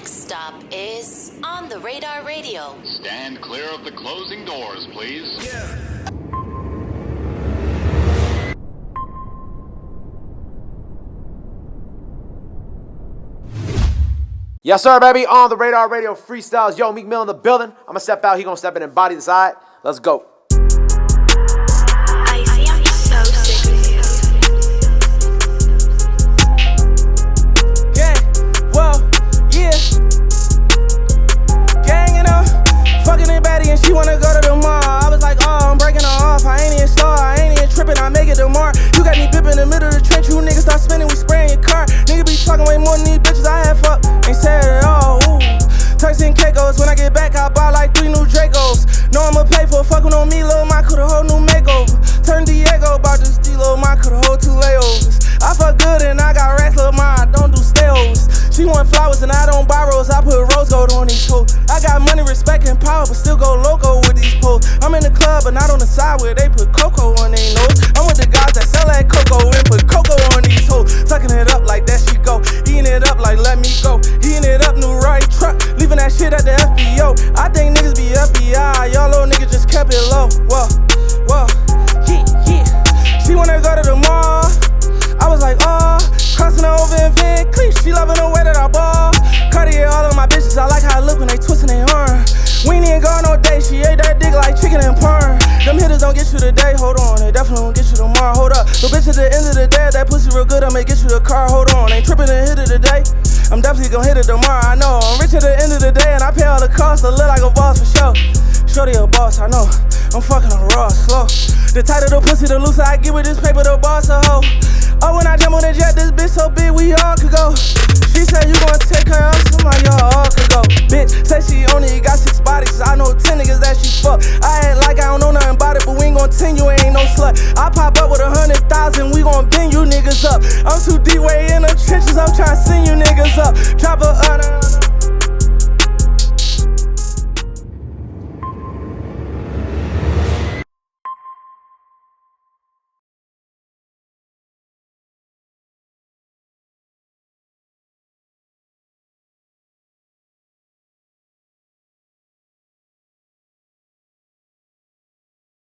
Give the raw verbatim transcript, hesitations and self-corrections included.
next stop is On the Radar Radio. Stand clear of the closing doors, please. Yeah. Yes, sir, baby. On the Radar Radio freestyles. Yo, Meek Mill in the building. I'm going to step out. He going to step in and body the side. Let's go. Icy, I'm so sick of you. Gang, well, yeah. Gang, you know, fucking it baddie and she wanna go to the mall. I was like, oh, I'm breaking her off. I ain't even star, I ain't even tripping, I make it tomorrow. You got me bipping in the middle of the trench. You niggas start spinning, we spraying your car. Nigga be talking way more than these bitches I had fucked. Ain't said it all, ooh. Turks and Caicos, when I get back, I buy like three new Dracos. Know I'ma pay for fucking on me, Lil' Mike, could a whole new makeover. Turn Diego, about this D, Lil' Mike, could a whole two layovers. I fuck good and I got racks, Lil' Mike, I don't do stayovers. She want flowers and I don't buy rose, I put rose gold on these hoes. I got money, respect, and power, but still go loco with these posts. I'm in the club, but not on the side where they put cocoa on their nose. I'm with the guys that sell that cocoa and put cocoa on these hoes. Sucking it up like that she go, eating it up like let me go. Heating it up, new right truck, leaving that shit at the F B O. I think niggas be F B I, y'all little niggas just kept it low. Whoa, whoa, yeah, yeah. She wanna go to the mall, I was like, oh, crossing her over in Van Cleef, she loving the way that I ball. Cartier all of my bitches, I like how it look when they twistin' their arm. We ain't even go no day, she ate that dick like chicken and parm. Them hitters don't get you today, hold on, they definitely won't get you tomorrow, hold up. But bitch, at the end of the day, that pussy real good, I'ma get you the car, hold on. Ain't trippin' and hit it today, I'm definitely gon' hit it tomorrow, I know. I'm rich at the end of the day, and I pay all the costs, I look like a boss for sure. Shorty a boss, I know, I'm fucking her raw, slow. The tighter the pussy, the looser I get with this paper, the boss a hoe. Oh, when I jump on the jet, this bitch so big, we all could go. She said you gon' take her out, somebody y'all all could go. Bitch, say she only got six bodies, I know ten niggas that she fuck. I act like I don't know nothing about it, but we ain't gon' ten, you ain't no slut. I pop up with a hundred thousand, we gon' bend you niggas up. I'm too deep way in the trenches, I'm tryna send you niggas up. Drop a uh,